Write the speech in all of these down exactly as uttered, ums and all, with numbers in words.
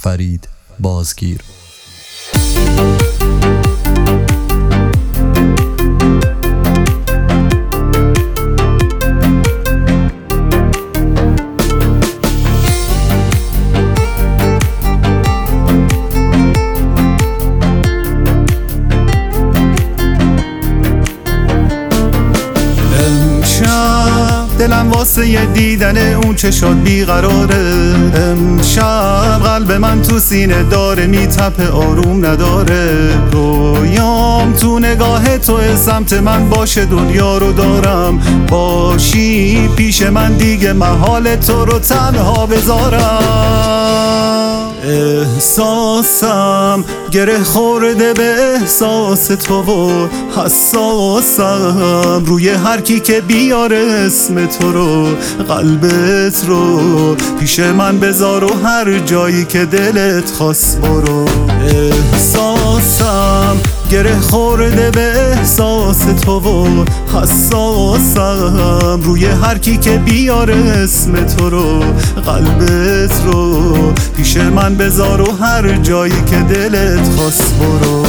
فرید بازگیر. دلم واسه یه دیدن اون چشات بیقراره. امشب قلب من تو سینه داره میتپه آروم نداره. رویام تو نگاه تو سمت من باشه دنیا رو دارم. باشی پیش من دیگه محال تو رو تنها بذارم. احساسم گره خورده به احساس تو و حساسم روی هر کی که بیاره اسم تو رو. قلبت رو پیش من بذار و هر جایی که دلت خواست برو. احساسم گره خورده به احساس تو و حساسم روی هر کی که بیاره اسم تو رو. قلبت رو پیش من بذار و هر جایی که دلت خواست برو.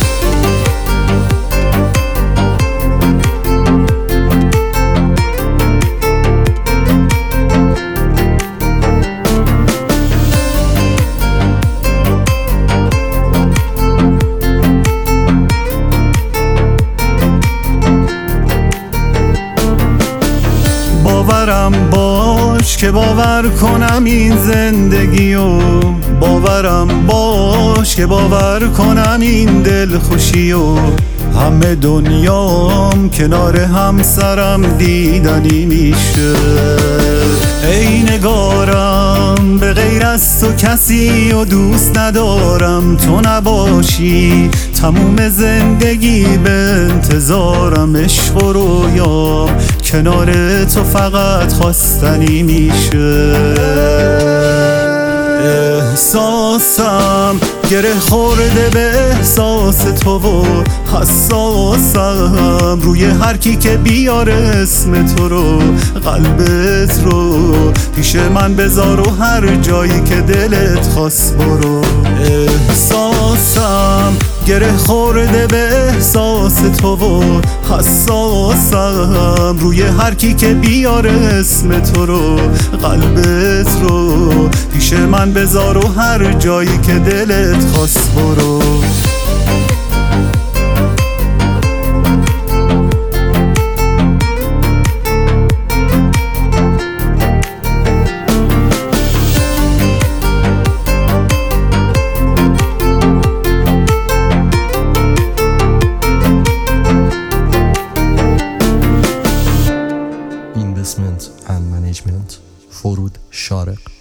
باورم باش که باور کنم این زندگیو. باورم باش که باور کنم این دل خوشیو. همه دنیام کنار همسرم دیدنی میشه. ای نگارم به غیر از تو کسی و دوست ندارم. تو نباشی تموم زندگی به انتظارم. عشق و رویام کنار تو فقط خواستنی میشه. احساسم گره خورده به احساس تو و حساسم روی هر کی که بیاره اسم تو رو. قلبت رو پیش من بذار و هر جایی که دلت خواست برو. احساسم گره خورده به احساس تو و حساسم روی هر کی که بیاره اسم تو رو. قلبت رو پیش من بذار و هر جایی که دلت خواست برو. Investment and Management فرود شارق.